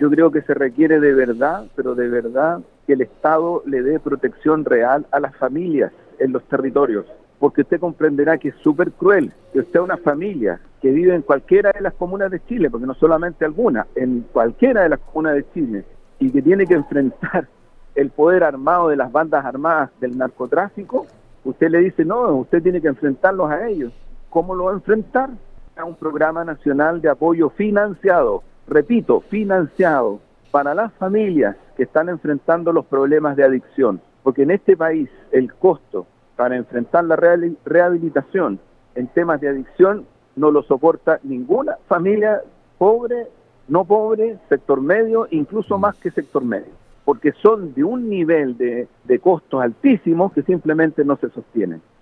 Yo creo que se requiere de verdad, pero de verdad, que el Estado le dé protección real a las familias en los territorios, porque usted comprenderá que es súper cruel que usted una familia que vive en cualquiera de las comunas de Chile, porque no solamente algunas, en cualquiera de las comunas de Chile, y que tiene que enfrentar el poder armado de las bandas armadas del narcotráfico, usted le dice, no, usted tiene que enfrentarlos a ellos. ¿Cómo lo va a enfrentar? A un programa nacional de apoyo financiado, repito, financiado, para las familias que están enfrentando los problemas de adicción, porque en este país el costo para enfrentar la rehabilitación en temas de adicción no lo soporta ninguna familia pobre, no pobre, sector medio, incluso más que sector medio, porque son de un nivel de costos altísimos que simplemente no se sostienen.